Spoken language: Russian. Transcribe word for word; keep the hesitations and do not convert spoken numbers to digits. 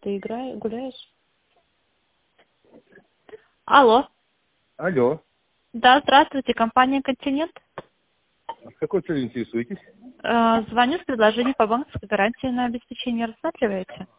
ты играешь, гуляешь? Алло. Алло. Да, здравствуйте, компания «Континент». А с какой целью интересуетесь? Э, Звоню с предложением по банковской гарантии на обеспечение. Рассматриваете?